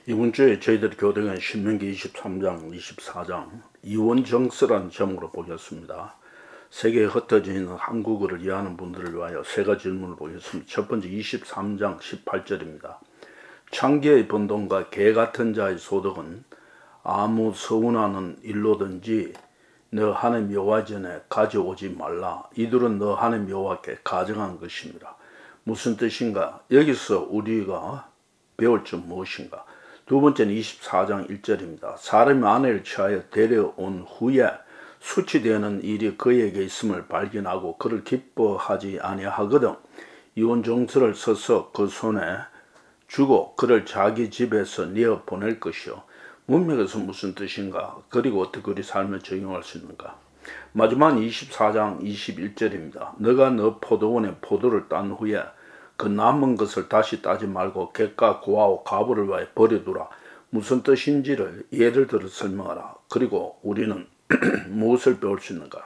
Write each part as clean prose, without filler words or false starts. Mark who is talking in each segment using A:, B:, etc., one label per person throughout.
A: 이번 주에 저희들이 교대한 신명기 23장, 24장 이원정서라는 제목으로 보겠습니다. 세계에 흩어져 있는 한국어를 이해하는 분들을 위하여 세 가지 질문을 보겠습니다. 첫 번째 23장 18절입니다. 창기의 번동과 개 같은 자의 소득은 아무 서운하는 일로든지 너 하나님 여호와 전에 가져오지 말라. 이들은 너 하나님 여호와께 가정한 것입니다. 무슨 뜻인가? 여기서 우리가 배울 점 무엇인가? 두 번째는 24장 1절입니다. 사람이 아내를 취하여 데려온 후에 수치되는 일이 그에게 있음을 발견하고 그를 기뻐하지 아니하거든 이혼 정서를 써서 그 손에 주고 그를 자기 집에서 내어 보낼 것이요. 문맥에서 무슨 뜻인가? 그리고 어떻게 그리 삶에 적용할 수 있는가? 마지막 24장 21절입니다. 너가 너 포도원에 포도를 딴 후에 그 남은 것을 다시 따지 말고 객과 고아와 과부를 위하여 버려두라. 무슨 뜻인지를 예를 들어 설명하라. 그리고 우리는 무엇을 배울 수 있는가?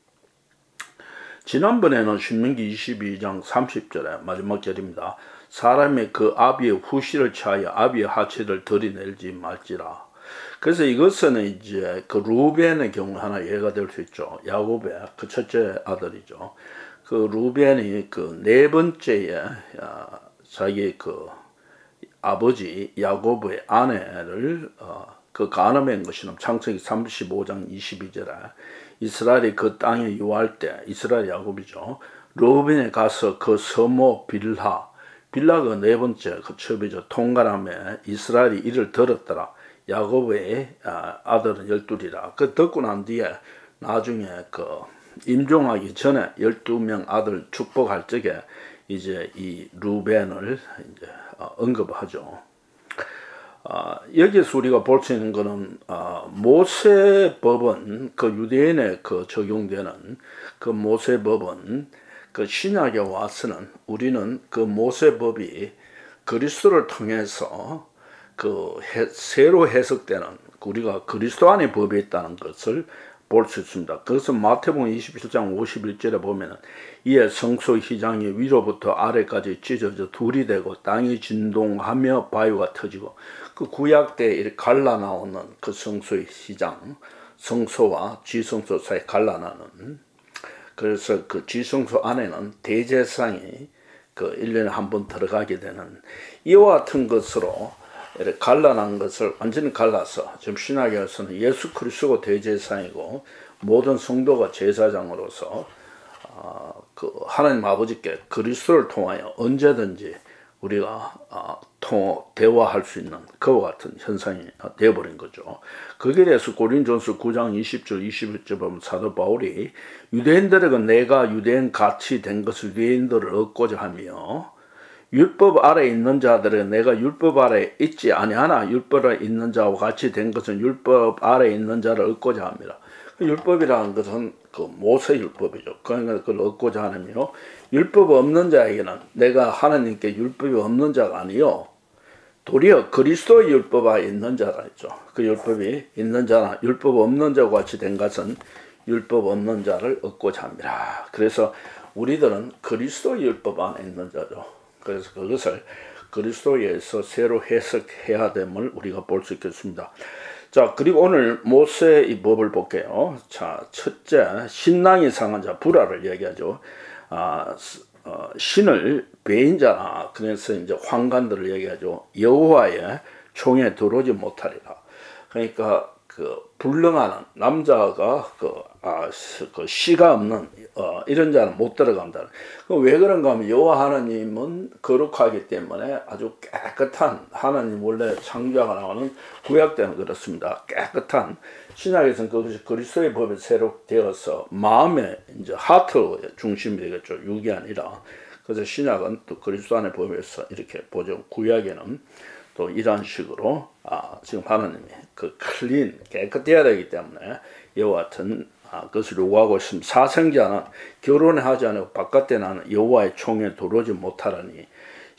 A: 지난번에는 신명기 22장 30절에 마지막 절입니다. 사람이 그 아비의 후시를 취하여 아비의 하체를 들이내지 말지라. 그래서 이것은 이제 그 루벤의 경우 하나 예가 될 수 있죠. 야곱의 그 첫째 아들이죠. 그 루벤이 그 네 번째에 자기 그 아버지 야곱의 아내를 그 가늠한 것이는 창세기 35장 22절에 이스라엘이 그 땅에 유할 때 이스라엘 야곱이죠. 루벤에 가서 그 서모 빌하가 네 번째 그 첩이죠. 통가람에 이스라엘이 이를 들었더라. 야곱의 아들은 12이라. 그 듣고 난 뒤에 나중에 그 임종하기 전에 12명 아들 축복할 적에 이제 이 루벤을 이제 언급하죠. 여기서 우리가 볼 수 있는 것은 모세법은 그 유대인에 그 적용되는 그 모세법은 그 신약에 와서는 우리는 그 모세법이 그리스도를 통해서 그 새로 해석되는 우리가 그리스도 안에 법이 있다는 것을 볼 수 있습니다. 그래서 마태복음 27장 51절에 보면은 이에 성소 휘장이 위로부터 아래까지 찢어져 둘이 되고 땅이 진동하며 바위가 터지고 그 구약 때 이렇게 갈라 나오는 그 성소의 휘장, 성소와 지성소 사이 갈라 나는 그래서 그 지성소 안에는 대제사장이 그 1년에 한 번 들어가게 되는 이와 같은 것으로 이렇게 갈라난 것을 완전히 갈라서 지금 신약에서는 예수 그리스도가 대제사장이고 모든 성도가 제사장으로서 그 하나님 아버지께 그리스도를 통하여 언제든지 우리가 대화할 수 있는 그와 같은 현상이 되어버린 거죠. 거기에 대해서 고린전서 9장 20절 21절 보면 사도 바울이 유대인들에게 내가 유대인 같이 된 것을 유대인들을 얻고자 하며 율법 아래 있는 자들에게 내가 율법 아래 있지 아니하나 율법 아래 있는 자와 같이 된 것은 율법 아래 있는 자를 얻고자 합니다. 율법이라는 것은 그 모세 율법이죠. 그러니까 그걸 얻고자 하며 율법 없는 자에게는 내가 하나님께 율법이 없는 자가 아니요 도리어 그리스도의 율법 아래 있는 자라 했죠. 그 율법이 있는 자나 율법 없는 자와 같이 된 것은 율법 없는 자를 얻고자 합니다. 그래서 우리들은 그리스도의 율법 안에 있는 자죠. 그래서 그것을 그리스도에서 새로 해석해야 됨을 우리가 볼 수 있겠습니다. 자, 그리고 오늘 모세의 법을 볼게요. 자, 첫째, 신랑이 상한 자, 불화를 얘기하죠. 신을 배인 자나, 그래서 이제 황관들을 얘기하죠. 여호와의 총에 들어오지 못하리라. 그러니까 그 불능하는 남자가 그 씨가 없는 이런 자는 못 들어간다. 왜 그런가 하면 여호와 하나님은 거룩하기 때문에 아주 깨끗한 하나님 원래 창조자가 나오는 구약 때는 그렇습니다. 깨끗한 신약에서는 그것이 그리스도의 법에 새로 되어서 마음의 이제 하트 중심이 되겠죠. 육이 아니라. 그래서 신약은 또 그리스도 안의 법에서 이렇게 보죠. 구약에는 또 이런 식으로 지금 하나님이 그 클린 깨끗해야 되기 때문에 이와 같은 그것을 요구하고 있습니다. 사생자는 결혼하지 않고 바깥에 나는 여호와의 총에 들어오지 못하라니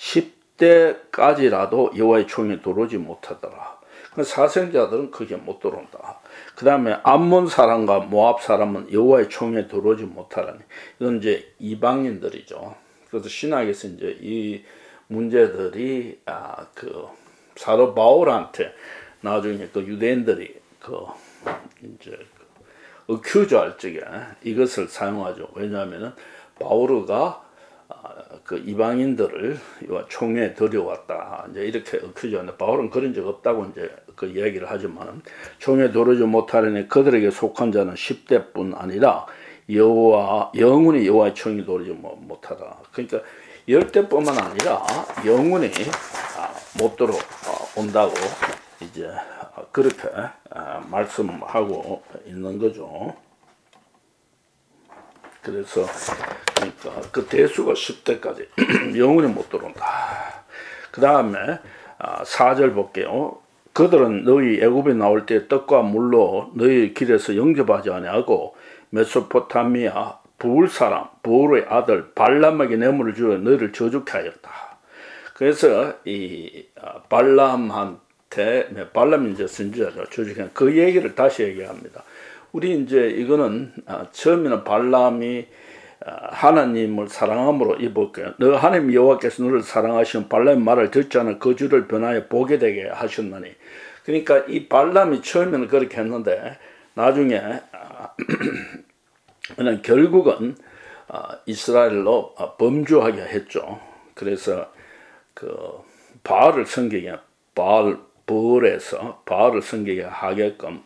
A: 10대까지라도 여호와의 총에 들어오지 못하더라. 사생자들은 그게 못 들어온다. 그 다음에 암몬 사람과 모압 사람은 여호와의 총에 들어오지 못하라니 이건 이제 이방인들이죠. 그래서 신학에서 이제 이 문제들이 사도 바울한테 나중에 그 유대인들이 그 이제 어큐즈할 적에 이것을 사용하죠. 왜냐하면은 바울가 그 이방인들을 총회에 들여왔다. 이제 이렇게 어큐즈하는데 바울은 그런 적 없다고 이제 그 이야기를 하지만 총회에 들어오지 못하려니 그들에게 속한 자는 10대뿐 아니라 영원히 여호와의 총에 들어오지 못하다. 그러니까 10대뿐만 아니라 영원히 못 들어온다고 이제 그렇게 말씀하고 있는 거죠. 그래서 그러니까 그 대수가 10대까지 영원히 못 들어온다. 그 다음에 4절 볼게요. 그들은 너희 애굽에 나올 때 떡과 물로 너희 길에서 영접하지 아니하고 메소포타미아 부울 사람 부울의 아들 발람에게 뇌물을 주어 너희를 저주케 하였다. 그래서 이 발람이 이제 선지자죠. 저주케 그 얘기를 다시 얘기합니다. 우리 이제 이거는 처음에는 발람이 하나님을 사랑함으로 입을게요. 너 하나님 여호와께서 너를 사랑하시면 발람의 말을 듣지 않아 그 주를 변하여 보게 되게 하셨나니. 그러니까 이 발람이 처음에는 그렇게 했는데 나중에 결국은 이스라엘로 범주하게 했죠. 그래서 그 바알을 섬기게 바알에서 바알을 섬기게 하게끔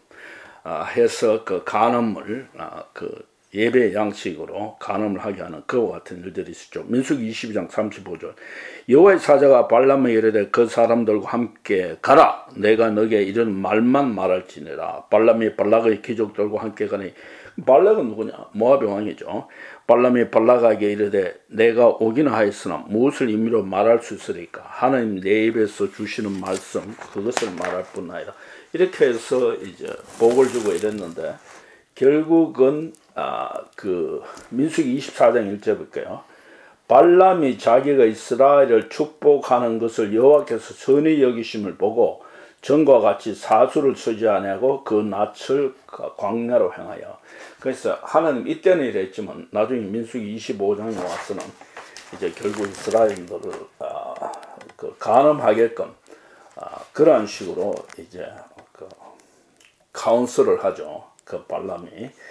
A: 해서 그 간음을 그 예배 양식으로 간음을 하게 하는 그와 같은 일들이 있었죠. 민수기 22장 35절 여호와의 사자가 발람에게 이르되 그 사람들과 함께 가라. 내가 너에게 이런 말만 말할지니라. 발람이 발락의 귀족들과 함께 가니 발락은 누구냐? 모압의 왕이죠. 발람이 발락에게 이르되 내가 오기는 하였으나 무엇을 임의로 말할 수 있으리까? 하나님 내 입에서 주시는 말씀 그것을 말할 뿐 아니라. 이렇게 해서 이제 복을 주고 이랬는데 결국은 그 민수기 24장 1절 볼게요. 발람이 자기가 이스라엘을 축복하는 것을 여호와께서 선히 여기심을 보고 전과 같이 사수를 쓰지 아니하고 그 낯을 광야로 행하여. 그래서 하나님 이때는 이랬지만 나중에 민수기 25장에 와서는 이제 결국 이스라엘들을 그 간음하게끔 그러한 식으로 이제 그 카운슬을 하죠. 그 발람이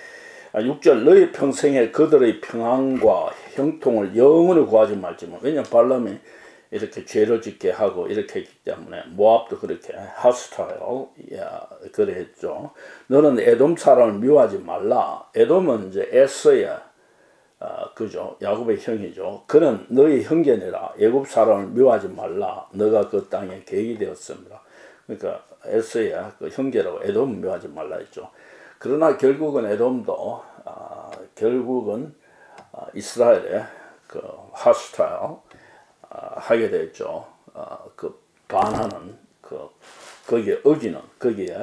A: 6절 너희 평생에 그들의 평안과 형통을 영원히 구하지 말지만. 왜냐하면 발람이 이렇게 죄를 짓게 하고 이렇게 했기 때문에 모압도 그렇게 하스타일 그래 했죠. 너는 에돔 사람을 미워하지 말라. 에돔은 이제 에서의 그죠. 야곱의 형이죠. 그는 너희 형제니라. 애굽 사람을 미워하지 말라. 너가 그 땅에 계획이 되었습니다. 그러니까 에서의 그 형제라고 에돔을 미워하지 말라 했죠. 그러나 결국은 에돔도 결국은 이스라엘의 그 하스타일 하게 됐죠. 그 반하는 거기에 어기는 거기에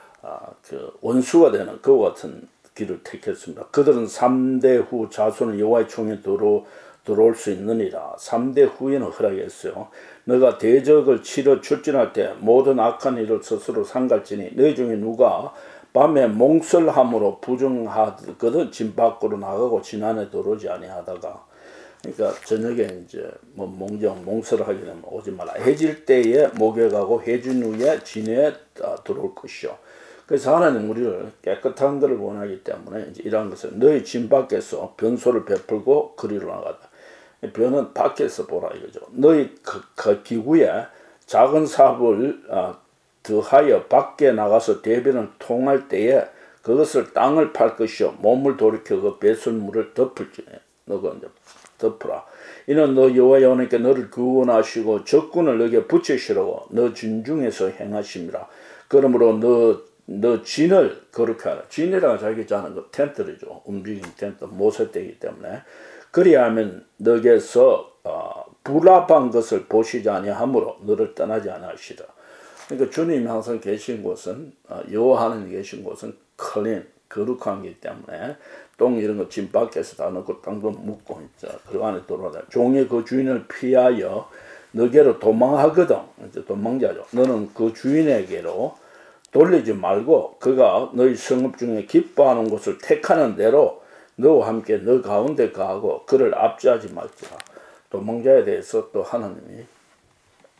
A: 그 원수가 되는 그와 같은 길을 택했습니다. 그들은 3대 후 자손은 여호와의 총에 들어올 수 있느니라. 3대 후에는 허락했어요. 너가 대적을 치러 출진할 때 모든 악한 일을 스스로 상갈지니 너희 중에 누가 밤에 몽설함으로 부정하거든 진 밖으로 나가고 진 안에 들어오지 아니하다가. 그러니까 저녁에 이제 뭐 몽설을 하게 되면 오지 말라. 해질 때에 목욕하고 해진 후에 진에 들어올 것이요. 그래서 하나님 우리를 깨끗한 것을 원하기 때문에 이제 이러한 것을 너희 진 밖에서 변소를 베풀고 그리로 나가다. 변은 밖에서 보라 이거죠. 너희 그 기구에 작은 삽을 더하여 밖에 나가서 대변을 통할 때에 그것을 땅을 팔 것이요 몸을 돌이켜 그 배설물을 덮을지니 너가 이제 덮으라. 이는 너 여호와 여호와께 너를 구원하시고 적군을 너에게 붙이시라고 너 진중에서 행하심이라. 그러므로 너 진을 거룩히 하라. 진이라고 자기 자는 그 텐트죠. 움직이는 텐트 모세되기 때문에 그리하면 너에게서 불합한 것을 보시지 아니하므로 너를 떠나지 아니하시라. 그러니까 주님이 항상 계신 곳은 여호와 하나님 계신 곳은 클린 거룩한기 때문에 똥 이런 거 진 밖에서 다 넣고 땅도 묻고 있죠. 그 안에 들어오다. 종이 그 주인을 피하여 너게로 도망하거든. 이제 도망자죠. 너는 그 주인에게로 돌리지 말고 그가 너희 성읍 중에 기뻐하는 곳을 택하는 대로 너와 함께 너 가운데 가고 그를 압제하지 말지라. 도망자에 대해서 또 하나님이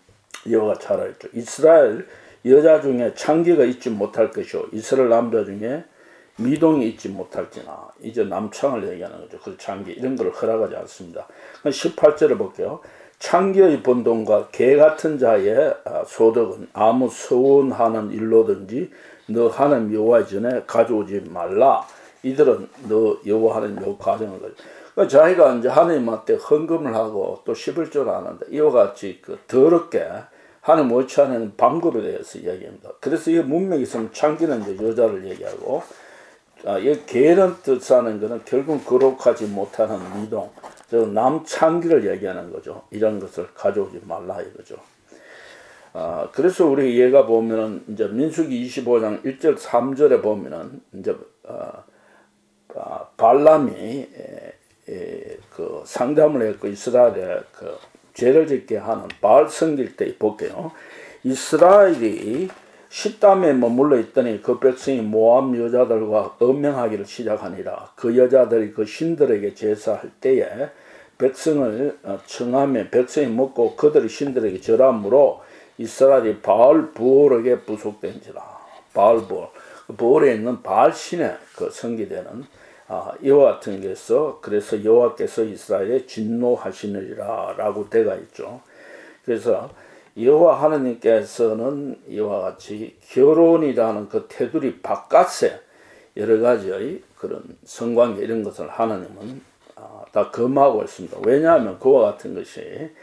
A: 여호와가 차라했죠. 이스라엘 여자 중에 창기가 있지 못할 것이요 이스라엘 남자 중에 미동이 있지 못할지나. 이제 남창을 얘기하는 거죠. 그 창기 이런 걸 허락하지 않습니다. 18절을 볼게요. 창기의 번동과 개 같은 자의 소득은 아무 서운하는 일로든지 너 하나님 여호와 전에 가져오지 말라. 이들은 너 여호와 하나님 요 가정을 가져. 그러니까 자기가 이제 하나님한테 헌금을 하고 또 11조를 하는데 이와 같이 그 더럽게 하나님 옳지 않은 방법에 대해서 이야기합니다. 그래서 이 문맥이 있으면 창기는 이제 여자를 얘기하고, 이 개는 뜻하는 것은 결국 거룩하지 못하는 미동, 저 남창기를 얘기하는 거죠. 이런 것을 가져오지 말라 이거죠. 그래서 우리 얘가 보면은 이제 민수기 25장 1절 3절에 보면은 이제 발람이 그 상담을 했고 이스라엘에 그 죄를 짓게 하는 바알 섬길 때 볼게요. 이스라엘이 시담에 머물러 있더니 그 백성이 모압 여자들과 음행하기를 시작하니라. 그 여자들이 그 신들에게 제사할 때에 백성을 청하며 백성이 먹고 그들이 신들에게 절함으로 이스라엘이 바알 부올에게 부속된지라. 바알 부올, 부올에 있는 바알 신의 그 성기되는 이와 같은 게서 그래서 여호와께서 이스라엘에 진노하시느니라 라고 되어 있죠. 그래서 여호와 하나님께서는 이와 같이 결혼이라는 그 테두리 바깥에 여러 가지의 그런 성관계 이런 것을 하나님은 다 금하고 있습니다. 왜냐하면 그와 같은 것이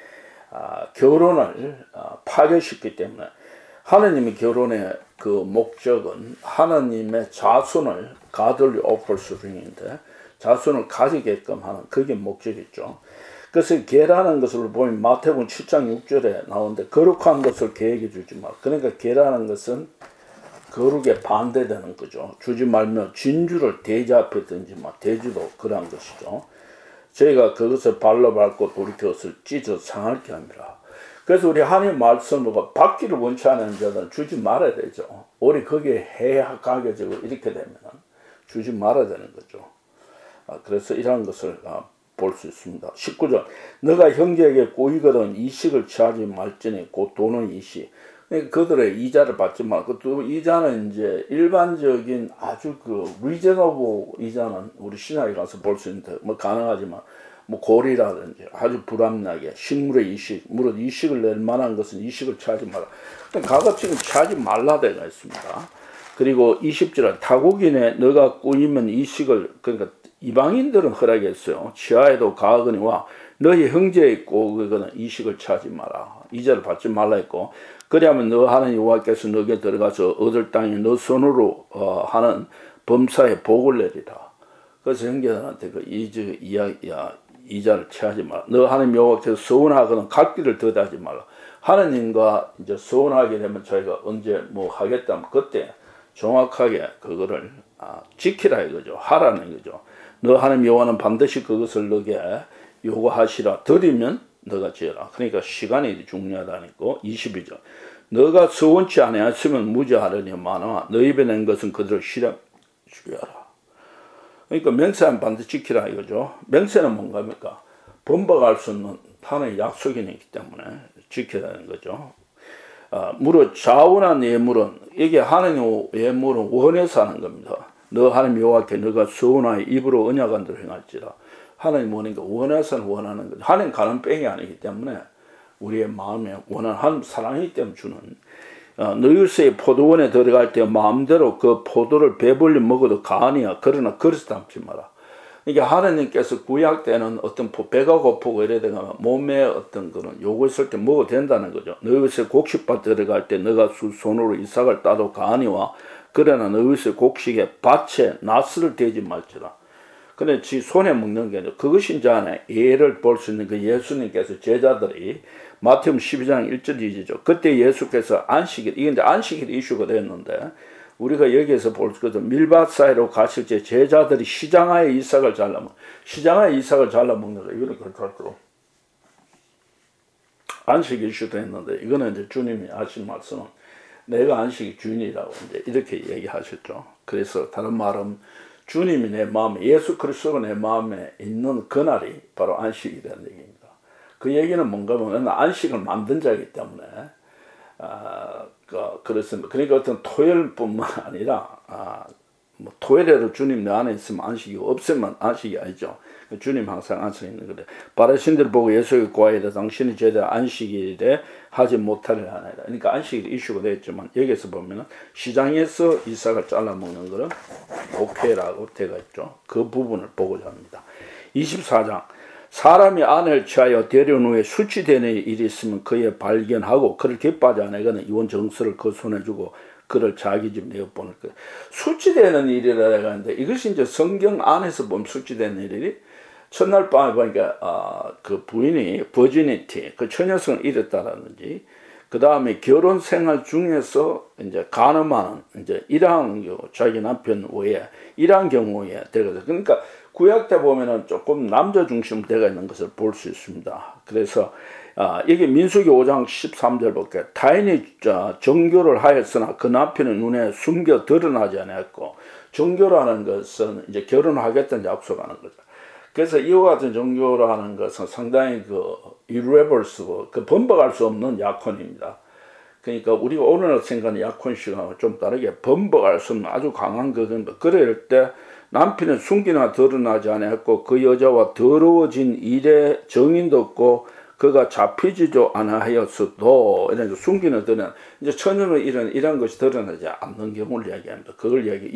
A: 결혼을 파괴시키기 때문에. 하나님의 결혼의 그 목적은 하나님의 자손을 가들리 오플스링인데 자손을 가지게끔 하는 그게 목적이죠. 그래서 개라는 것을 보면 마태복음 7장 6절에 나오는데 거룩한 것을 개에게 주지 말. 그러니까 개라는 것은 거룩에 반대되는 거죠. 주지 말며 진주를 돼지 앞에 던지 마. 돼지도 그러한 것이죠. 저희가 그것을 발로 밟고 돌이 그것을 찢어 상하게 합니다. 그래서 우리 하나님 말씀으로 받기를 원치 않는 자들은 주지 말아야 되죠. 우리 거기에 해악하게 지고 이렇게 되면 주지 말아야 되는 거죠. 그래서 이러한 것을 볼 수 있습니다. 19절 너가 형제에게 꼬이거든 이식을 취하지 말지니 곧 돈은 이식. 그들의 이자를 받지 말고 또 이자는 이제 일반적인 아주 그 리저너블 이자는 우리 신학에 가서 볼 수 있는데 뭐 가능하지만 뭐 고리라든지 아주 불합리하게 식물의 이식, 물론 이식을 낼 만한 것은 이식을 취하지 말라. 가급적이면 취하지 말라 되어 있습니다. 그리고 20절은 타국인에 너가 꼬이면 이식을, 그러니까 이방인들은 허락했어요. 취하에도 가거니와 너희 형제의 꼬이거든 이식을 취하지 마라. 이자를 받지 말라 했고, 그리하면 너 하나님 여호와께서 너에게 들어가서 얻을 땅에 너 손으로 하는 범사에 복을 내리라. 그래서 형제들한테 그 이자를 취하지 마라. 너 하나님 여호와께서 서운하거든 갓길을 더디하지 말라. 하나님과 이제 서운하게 되면 저희가 언제 뭐 하겠다면 그때 정확하게 그거를 지키라 이거죠. 하라는 거죠. 너 하나님 여호와는 반드시 그것을 너에게 요구하시라. 드리면 너가 지어라. 그러니까 시간이 중요하다니까. 22절 너가 서원치 아니하시면 무죄하려니 마나 너 입에 낸 것은 그들을 실현 주여라. 그러니까 맹세는 반드시 지키라 이거죠. 맹세는 뭔가입니까? 범박할 수 없는 하나의 약속이 있기 때문에 지켜야 하는 거죠. 무릇 자원한 예물은 이게 하나님의 예물은 원해서 하는 겁니다. 너 하나님 여호와께 너가 서운하여 입으로 언약한 대로 행할지라. 하나님 원하니까 원해서는 원하는 거죠. 하나님 가는 뺑이 아니기 때문에 우리의 마음에 원하는 하나님 사랑이기 때문에 주는. 너희의 포도원에 들어갈 때 마음대로 그 포도를 배불리 먹어도 가하니야. 그러나 그릇에 담지 마라. 이게 하나님께서 구약 때는 어떤 배가 고프고 이래야 되면 몸에 어떤 그런 요구 있을 때 먹어도 된다는 거죠. 너희의 곡식밭 들어갈 때 너가 손으로 이삭을 따도 가하니와 그러나 너희의 곡식에 밭에 낫을 대지 말지라. 근데 지 손에 먹는 게 아니라 그것이 이제 안에 예를 볼 수 있는 그 예수님께서 제자들이 마태복음 12장 1절 2절이죠. 그때 예수께서 안식일, 이게 이제 안식일 이슈가 됐는데 우리가 여기에서 볼 수 있거든. 밀밭 사이로 가실 때 제자들이 시장하에 이삭을 잘라 먹는 거 이거는 그렇더라고. 안식 이슈도 했는데 이거는 이제 주님이 하신 말씀은 내가 안식의 주인이라고 이제 이렇게 얘기하셨죠. 그래서 다른 말은 주님이 내 마음에, 예수 그리스도가 내 마음에 있는 그날이 바로 안식이 되는 얘기입니다. 그 얘기는 뭔가 하면 안식을 만든 자이기 때문에 그렇습니다. 그러니까 어떤 토요일뿐만 아니라 뭐 토요일에도 주님 내 안에 있으면 안식이 없으면 안식이 아니죠. 주님 항상 안식에 있는 거래. 바리새인들 보고 예수의 과에다 당신이 제대로 안식일에 하지 못하려 하나이다. 그러니까 안식일 이슈가 됐지만 여기서 보면은 시장에서 이삭을 잘라 먹는 거는 오케이라고 되어 있죠. 그 부분을 보고자 합니다. 24장 사람이 아내를 취하여 데려온 후에 수치되는 일이 있으면 그의 발견하고 그를 기뻐하지 않으거든 이혼 정서를 그 손에 주고 그를 자기 집 내어보낼 거예요. 수치되는 일이라 하는데 이것이 이제 성경 안에서 보면 수치되는 일이 첫날 밤에 보니까 그 부인이 버지니티 그 처녀성을 잃었다라든지 그 다음에 결혼 생활 중에서 이제 간음하는 이제 이러한 자기 남편 외에 이러한 경우에 되거든요. 그러니까 구약 때 보면은 조금 남자 중심 되어 있는 것을 볼 수 있습니다. 그래서 여기 민수기 5장 13절 볼게요. 타인이 정교를 하였으나 그 남편의 눈에 숨겨 드러나지 않았고 정교라는 것은 이제 결혼하겠다는 약속하는 거죠. 그래서 이와 같은 정교라는 것은 상당히 irreversible, 번복할 수 없는 약혼입니다. 그러니까 우리가 오늘 생각하는 약혼식하고 좀 다르게 번복할 수 없는 아주 강한 그건 그럴 때 남편은 숨기나 드러나지 않았고 그 여자와 더러워진 일에 정인도 없고 그가 잡히지도 않아하였어도 이런 숨기는 드러나 이제 처녀는 이런 것이 드러나지 않는 경우를 이야기합니다. 그걸 이야기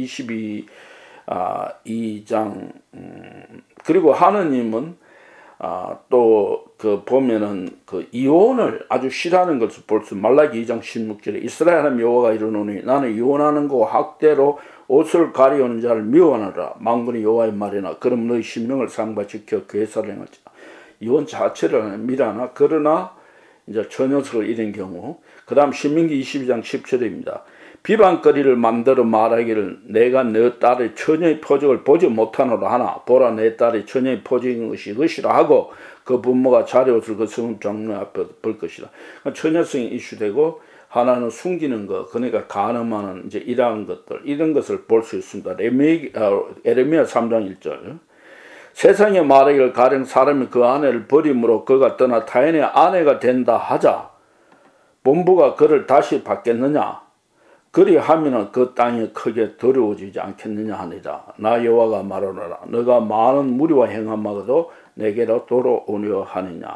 A: 22장 그리고 하느님은 또 보면은 이혼을 아주 싫어하는 것을 볼 수 말라기 2장 16절에 이스라엘 하나님 여호와가 이르노니 나는 이혼하는 거 학대로 옷을 가리우는 자를 미워하노라 만군의 여호와의 말이나 그럼 너희 신명을 상바 지켜 괴사를 행할지 이혼 자체를 미라나 그러나 이제 처녀석을 잃은 경우 그 다음 신명기 22장 10절입니다. 비방거리를 만들어 말하기를 내가 내 딸의 처녀의 포적을 보지 못하노라 하나 보라 내 딸의 처녀의 포적인 것이 이것이라 하고 그 부모가 자리옷을 그 성읍 장로 앞에 볼 것이다. 처녀성이 이슈되고 하나는 숨기는 것 그러니까 간음하는 이제 이러한 것들 이런 것을 볼 수 있습니다. 에레미야 3장 1절 세상에 말하기를 가령 사람이 그 아내를 버림으로 그가 떠나 타인의 아내가 된다 하자 본부가 그를 다시 받겠느냐 그리하면은 그 땅이 크게 더러워지지 않겠느냐 하니라. 나 여호와가 말하노라. 너가 많은 무리와 행함하고도 내게로 돌아오려 하느냐.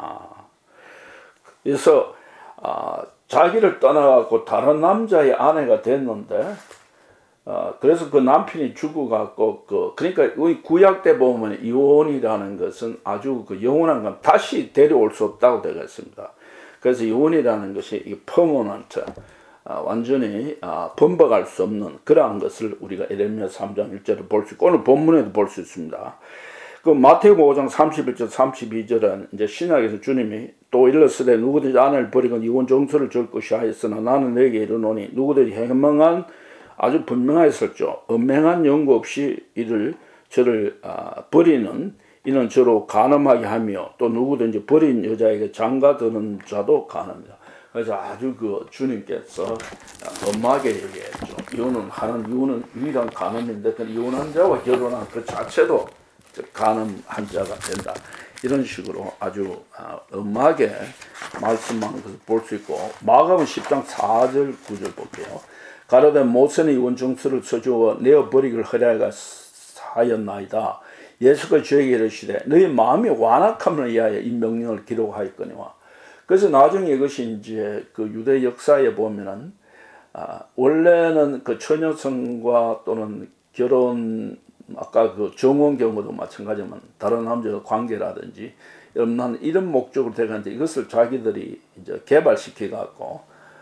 A: 그래서 자기를 떠나갖고 다른 남자의 아내가 됐는데 그래서 그 남편이 죽어갖고 그러니까 구약 때 보면 이혼이라는 것은 아주 영원한 건 다시 데려올 수 없다고 되어 있습니다. 그래서 이혼이라는 것이 퍼머넌트 완전히 번복할 수 없는 그러한 것을 우리가 에레미야 3장 1절을 볼 수 있고 오늘 본문에도 볼 수 있습니다. 그 마태복음 5장 31절 32절은 이제 신약에서 주님이 또 일렀으되 누구든지 아내를 버리건 이혼 정서를 줄 것이 하였으나 나는 너에게 이르노니 누구든지 해명한 아주 분명하게 썼죠. 엄맹한 연고 없이 저를 버리는 이는 저로 간음하게 하며 또 누구든지 버린 여자에게 장가드는 자도 간음이다. 그래서 아주 주님께서 엄하게 얘기했죠. 이혼은 유일한 간음인데 그 이혼한 자와 결혼한 그 자체도 간음한 자가 된다. 이런 식으로 아주 엄하게 말씀하는 것을 볼 수 있고 마가복음 10장 4절 9절 볼게요. 가로되 모세는 이혼 정서를 써주어 내어버리기를 허락하였나이다. 예수가 저에게 이르시되 너희 마음이 완악함을 위하여 이 명령을 기록하였거니와. 그래서 나중에 이것이 이제 유대 역사에 보면은 원래는 처녀성과 또는 결혼 아까 정혼 경우도 마찬가지지만 다른 남자와 관계라든지 이런 목적으로 되는데 이것을 자기들이 이제 개발시켜 갖고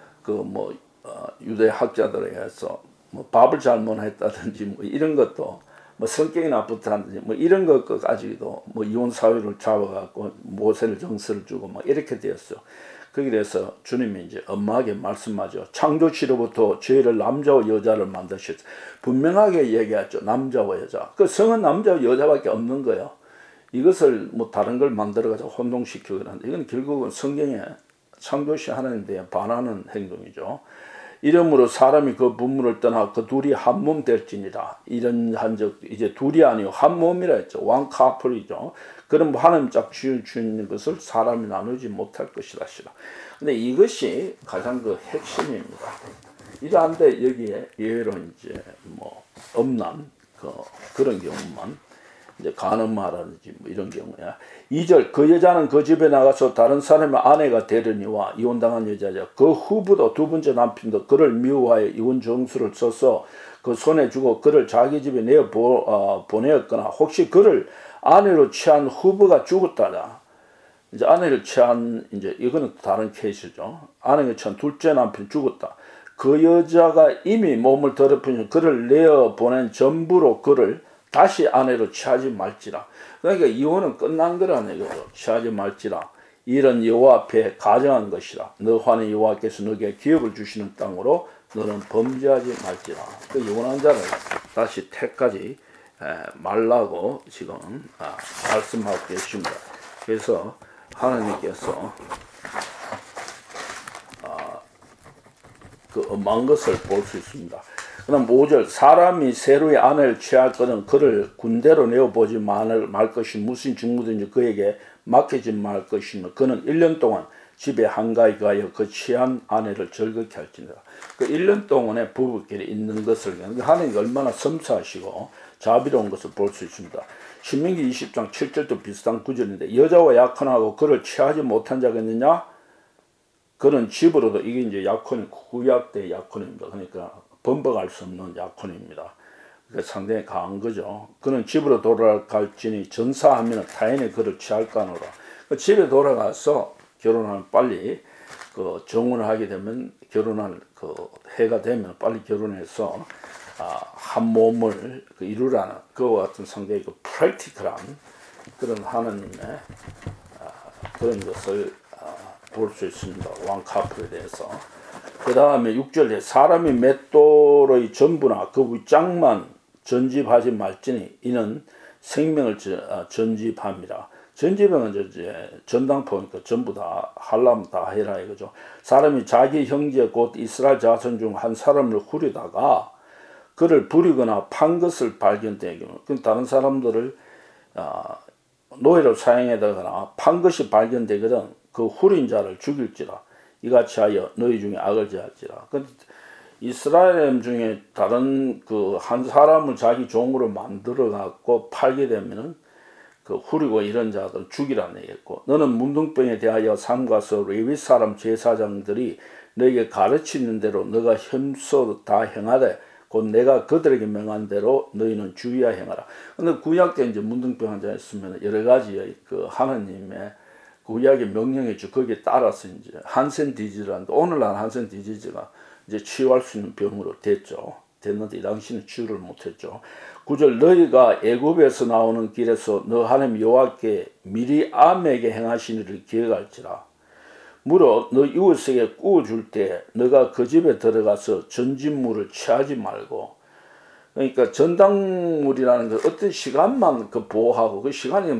A: 유대 학자들에 의해서 밥을 잘못했다든지 이런 것도 성격이 나쁘다든지 이런 것까지도 이혼 사유를 잡아갖고 모세를 정서를 주고 이렇게 되었어요. 그래서 주님이 이제 엄하게 말씀하죠. 창조시로부터 저희를 남자와 여자를 만드셨죠. 분명하게 얘기하죠. 남자와 여자. 그 성은 남자와 여자밖에 없는 거예요. 이것을 다른 걸 만들어가지고 혼동시키고 그러는데 이건 결국은 성경에 창조시 하나님에 대해 반하는 행동이죠. 이러므로 사람이 그 분물을 떠나 그 둘이 한 몸 될지니라. 이런 한적 이제 둘이 아니요 한 몸이라 했죠. one couple이죠. 그럼 하나님 짝 주는 것을 사람이 나누지 못할 것이라 시라. 근데 이것이 가장 그 핵심입니다. 이러한데 여기에 예외로 이제 뭐 음란 그런 경우만 이제 간음하라든지 뭐 이런 경우야. 2절 그 여자는 그 집에 나가서 다른 사람의 아내가 되려니와 이혼당한 여자죠. 그 후부도 두 번째 남편도 그를 미워하여 이혼 정수를 써서 그 손에 주고 그를 자기 집에 내어 보내었거나 혹시 그를 아내로 취한 후보가 죽었다라. 이제 아내를 취한 이제 이거는 다른 케이스죠. 아내가 취한 둘째 남편 죽었다. 그 여자가 이미 몸을 더럽히며 그를 내어 보낸 전부로 그를 다시 아내로 취하지 말지라. 그러니까 이혼은 끝난 거라는 얘기죠. 취하지 말지라. 이런 여호와 앞에 가정한 것이라. 너 환의 여호와께서 너에게 기업을 주시는 땅으로 너는 범죄하지 말지라. 그 이혼한 자를 다시 택하지 말라고 지금 말씀하고 계십니다. 그래서 하나님께서 그 엄한 것을 볼 수 있습니다. 그럼 5절 사람이 새로이 아내를 취할 것은 그를 군대로 내어보지 말 것이 무슨 직무든지 그에게 맡기지 말 것이며 그는 1년 동안 집에 한가히 가여 그 취한 아내를 즐겁게 할지니라. 그 1년 동안에 부부끼리 있는 것을 하나님이 얼마나 섬세하시고 자비로운 것을 볼 수 있습니다. 신명기 20장 7절도 비슷한 구절인데 여자와 약혼하고 그를 취하지 못한 자가 있느냐? 그는 집으로도 이게 이제 약혼 구약 때 약혼입니다. 그러니까 번복할 수 없는 약혼입니다. 그러니까 상당히 강한 거죠. 그는 집으로 돌아갈지니 전사하면 타인의 그를 취할까노라. 그 집에 돌아가서 결혼하면 빨리 그 정혼을 하게 되면 결혼할 그 해가 되면 빨리 결혼해서 한 몸을 이루라는 그와 같은 상당히 그 프랙티컬한 그런 하나님의 그런 것을 볼 수 있습니다. 왕카풀에 대해서. 그 다음에 6절에 사람이 맷돌의 전부나 그 윗장만 전집하지 말지니 이는 생명을 전집합니다. 전집은 이제 전당포니까 전부 다 하려면 다 해라 이거죠. 사람이 자기 형제 곧 이스라엘 자손 중 한 사람을 후리다가 그를 부리거나 판 것을 발견되게 그럼 다른 사람들을 노예로 사용하다거나 판 것이 발견되거든 그 후린 자를 죽일지라. 이같이 하여 너희 중에 악을 제할지라. 이스라엘 중에 다른 그 한 사람을 자기 종으로 만들어 갖고 팔게 되면은 그 후리고 이런 자들 죽이라는 얘기했고 너는 문둥병에 대하여 삼가서 레위 사람 제사장들이 너에게 가르치는 대로 너가 힘써 다 행하되 곧 내가 그들에게 명한 대로 너희는 주의하여 행하라. 근데 구약 때 이제 문둥병 환자 있으면 여러 가지의 그 하나님의 구약의 명령에 주 거기에 따라서 이제 한센 디지즈라는데 오늘날 한센 디지즈가 이제 치유할 수 있는 병으로 됐는데 이 당시는 치유를 못했죠. 9절 너희가 애굽에서 나오는 길에서 너 하나님 여호와께 미리암에게 행하신 일을 기억할지라. 무릇 너 이웃에게 구워줄 때 너가 그 집에 들어가서 전진물을 취하지 말고 그러니까 전당물이라는 것 어떤 시간만 그 보호하고 그 시간이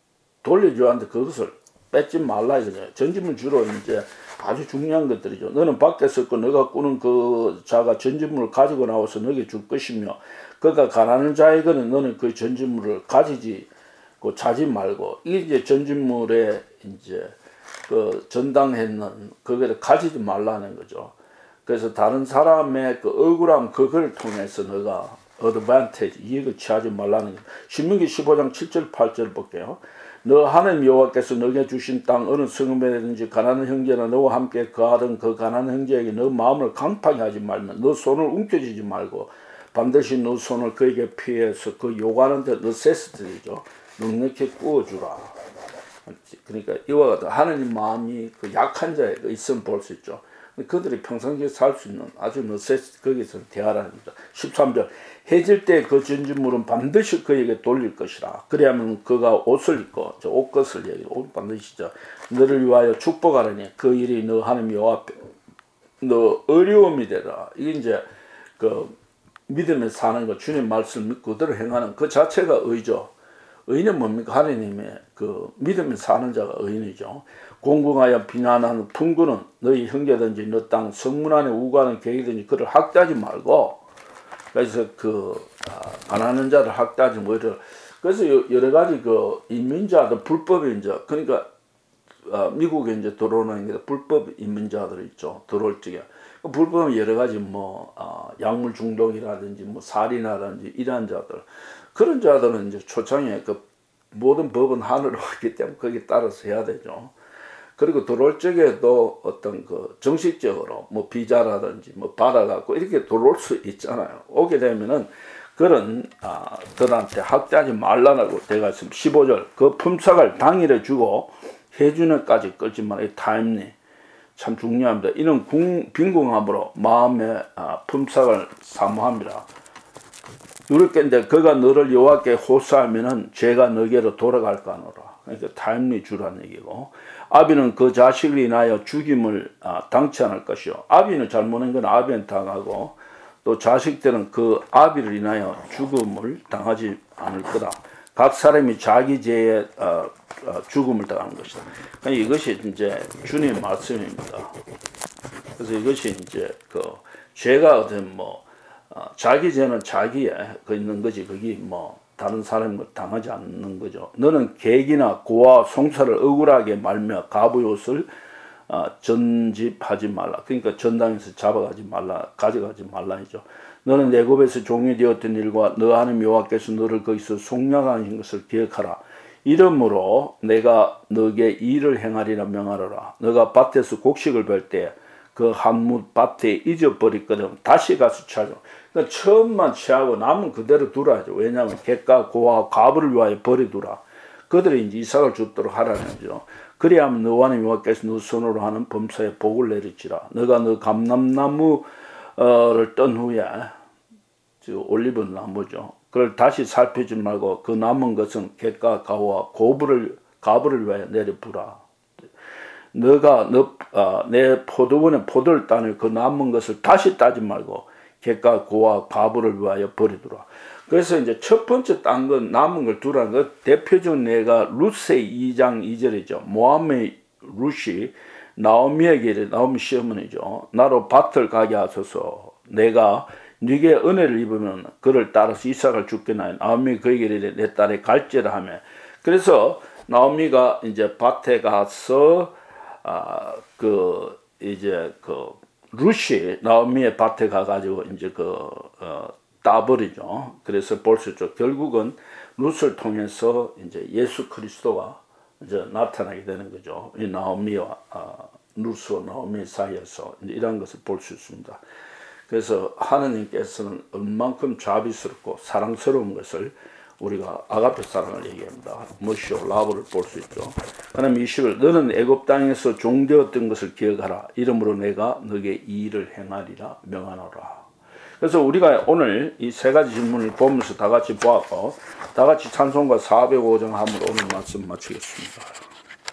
A: 돌려줘야 하는데 그것을 뺏지 말라 이거죠. 전진물 주로 이제 아주 중요한 것들이죠. 너는 밖에서 있고 너가 꾸는 그 자가 전진물을 가지고 나와서 너에게 줄 것이며 그가 가난한 자에게는 너는 그 전진물을 가지지 그 자지 말고 이게 이제 전진물에 이제 그 전당했는 그거를 가지지 말라는 거죠. 그래서 다른 사람의 그 억울함 그걸 통해서 너가 어드밴티지 이익을 취하지 말라는 거죠. 신명기 15장 7절 8절 볼게요. 너 하나님 여호와께서 너에게 주신 땅 어느 성읍에든지 가난한 형제나 너와 함께 거하던 그 가난한 형제에게 너 마음을 강팍하게 하지 말면 너 손을 움켜쥐지 말고 반드시 너 손을 그에게 피해서 그 요구하는 데 너세스들이죠. 넉넉히 구워주라. 그러니까 이와 같은 하나님 마음이 그 약한 자에 있으면 볼 수 있죠. 그들이 평상시에 살 수 있는 아주 너세스 거기서 대하라는 겁니다. 13절 해질 때 그 전진물은 반드시 그에게 돌릴 것이라. 그래야만 그가 옷을 입고 저 옷것을 얘기해. 옷 반드시죠. 너를 위하여 축복하라니 그 일이 너 하나님 여호와 앞에 너 어려움이 되라. 이게 이제 그 믿음에 사는 거 주님 말씀 믿고 그대로 행하는 그 자체가 의죠. 의인은 뭡니까? 하나님의 그 믿음에 사는 자가 의인이죠. 공공하여 비난하는 풍구는 너희 형제든지 너 땅 성문 안에 우고하는 계기든지 그를 학대하지 말고. 그래서 가난한 자를 학대하지 말고. 그래서 여러 가지 그 이민자들 불법이 이제 그러니까 미국에 이제 들어오는 불법 이민자들 있죠. 들어올 적에 불법은 여러 가지 약물 중독이라든지 살인이라든지 이러한 자들, 그런 자들은 이제 초창에 그 모든 법은 하늘로 왔기 때문에 거기에 따라서 해야 되죠. 그리고 들어올 적에도 어떤 그 정식적으로 비자라든지 받아갖고 이렇게 들어올 수 있잖아요. 오게 되면은 그런 들한테 학대하지 말라고 내가 지금 15절 그 품삯을 당일에 주고 해주는까지 끌지 말라. 이 타임리 참 중요합니다. 이는 빈궁함으로 마음의 품삯을 사모함이라. 이렇게 이제 그가 너를 여호와께 호소하면은 죄가 너게로 돌아갈까 하노라. 그러니까 타임리 주라는 얘기고, 아비는 그 자식을 인하여 죽임을 당치 않을 것이요. 아비는 잘못한 건 아비는 당하고 또 자식들은 그 아비를 인하여 죽음을 당하지 않을 거다. 각 사람이 자기 죄에 죽음을 당하는 것이다. 그러니까 이것이 이제 주님 말씀입니다. 그래서 이것이 이제 그 죄가 어떤 자기 죄는 자기에 있는 거지, 거기 다른 사람을 당하지 않는 거죠. 너는 계기나 고와 송사를 억울하게 말며 갑의 옷을 전집하지 말라. 그러니까 전당에서 잡아가지 말라, 가져가지 말라이죠. 너는 애굽에서 종이 되었던 일과 너 하나님 여호와께서 너를 거기서 속량하신 것을 기억하라. 이러므로 내가 너에게 일을 행하리라 명하노라. 너가 밭에서 곡식을 벨 때 그 한무 밭에 잊어버렸거든 다시 가서 찾아. 그러니까 처음만 취하고 남은 그대로 두라죠. 왜냐하면 객과 고와 가부를 위하여 버려두라. 그들이 이제 이삭을 죽도록 하라는 거죠. 그리하면 너와 하나님 여호와께서 너 손으로 하는 범사에 복을 내리치라. 너가 너 감람나무를 떤 후에 올리브 나무죠. 그걸 다시 살피지 말고 그 남은 것은 객과 가와 가부를 위하여 내려부라. 너가 내 포도원의 포도를 따낼 그 남은 것을 다시 따지 말고 객과 고와 가부를 위하여 버리두라. 그래서 이제 첫 번째 딴 건 남은 걸 두라는 것, 대표적인 예가 룻의 2장 2절이죠. 모함의 룻이 나오미에게, 나오미 시어머니죠. 나로 밭을 가게 하소서. 내가 네게 은혜를 입으면 그를 따라서 이삭을 죽겠나요. 나오미 그에게 이르되 내 딸의 갈제라 하며. 그래서 나오미가 이제 밭에 가서 룻이 나오미의 밭에 가가지고 이제 따버리죠. 그래서 볼 수 있죠. 결국은 룻을 통해서 이제 예수 그리스도가 이제 나타나게 되는 거죠. 이 나오미와 룻과 나오미 사이에서 이제 이런 것을 볼 수 있습니다. 그래서 하나님께서는 얼만큼 자비스럽고 사랑스러운 것을 우리가 아가페 사랑을 얘기합니다. 머시오 라브를 볼 수 있죠. 하나님 20을 너는 애굽 땅에서 종되었던 것을 기억하라. 이러므로 내가 너에게 이 일을 행하리라 명하노라. 그래서 우리가 오늘 이 세 가지 질문을 보면서 다 같이 보았고 다 같이 찬송가 405장 함으로 오늘 말씀 마치겠습니다.